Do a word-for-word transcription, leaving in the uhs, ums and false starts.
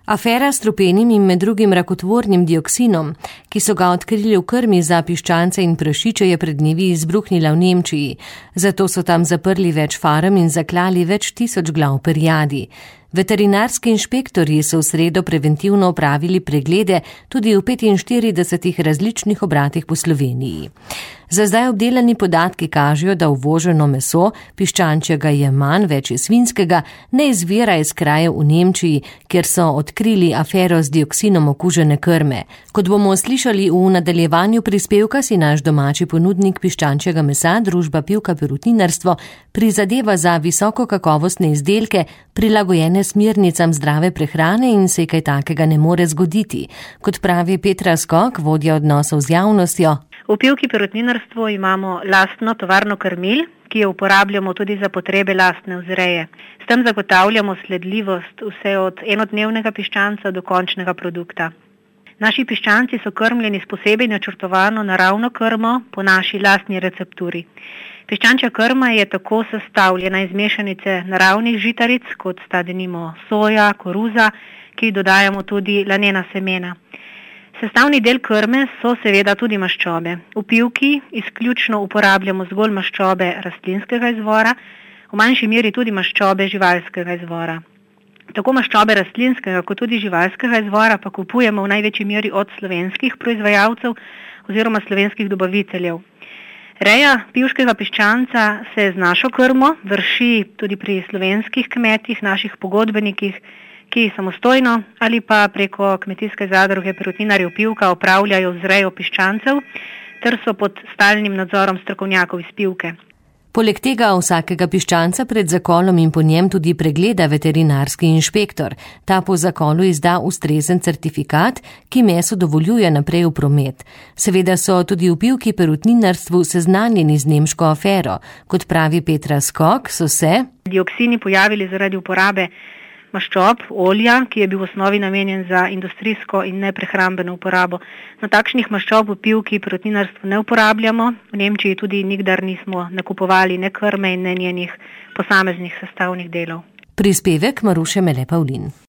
Afera s strupenim in med drugim rakotvornim dioksinom, ki so ga odkrili v krmi za piščance in prašiče, je pred dnevi izbruhnila v Nemčiji. Zato so tam zaprli več farm in zaklali več tisoč glav perjadi. Veterinarski inšpektorji so v sredo preventivno opravili preglede tudi v petinštiridesetih različnih obratih po Sloveniji. Za zdaj obdelani podatki kažejo, da uvoženo meso, piščančjega je manj, več je svinjskega, ne izvira iz krajev v Nemčiji, kjer so odkrili afero z dioksinom okužene krme. Kot bomo slišali v nadaljevanju prispevka, si naš domači ponudnik piščančjega mesa, družba Pivka Perutninarstvo, prizadeva za visoko kakovostne izdelke, prilagojene smernicam zdrave prehrane in se kaj takega ne more zgoditi. Kot pravi Petra Skok, vodja odnosov z javnostjo. V Pivki Perutninarstvu imamo lastno tovarno krmil, ki jo uporabljamo tudi za potrebe lastne vzreje. S tem zagotavljamo sledljivost vse od enodnevnega piščanca do končnega produkta. Naši piščanci so krmljeni s posebej načrtovano naravno krmo po naši lastni recepturi. Piščančja krma je tako sestavljena iz mešanice naravnih žitaric, kot sta denimo soja, koruza, ki dodajamo tudi lanena semena. Sestavni del krme so seveda tudi maščobe. V Pivki izključno uporabljamo zgolj maščobe rastlinskega izvora, v manjši meri tudi maščobe živalskega izvora. Tako maščobe rastlinskega kot tudi živalskega izvora pa kupujemo v največji meri od slovenskih proizvajalcev oziroma slovenskih dobaviteljev. Reja pivškega piščanca se z našo krmo vrši tudi pri slovenskih kmetih, naših pogodbenikih, ki samostojno ali pa preko kmetijske zadruge Perutninarjev Pivka opravljajo vzrejo piščancev ter so pod stalnim nadzorom strokovnjakov iz Pivke. Poleg tega vsakega piščanca pred zakolom in po njem tudi pregleda veterinarski inšpektor. Ta po zakolu izda ustrezen certifikat, ki meso dovoljuje naprej v promet. Seveda so tudi v Pivki Perutninarstvu seznanjeni z nemško afero. Kot pravi Petra Skok, so se dioksini pojavili zaradi uporabe maščob, olja, ki je bil v osnovi namenjen za industrijsko in neprehrambeno uporabo. Na takšnih maščob v Pivki Perutninarstvu ne uporabljamo, v Nemčiji tudi nikdar nismo nakupovali ne krme in ne njenih posameznih sestavnih delov. Prispevek Maruše Mele Pavlin.